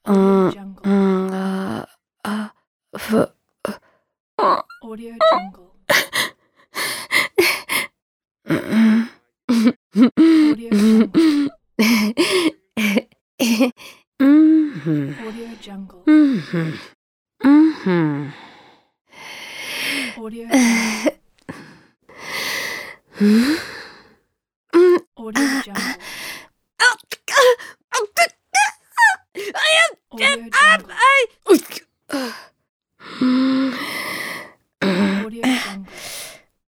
Audio Uh, Jungle. f- Audio Jungle. Audio Jungle. Audio Jungle. Audio Jungle. Audio Jungle. Audio Jungle.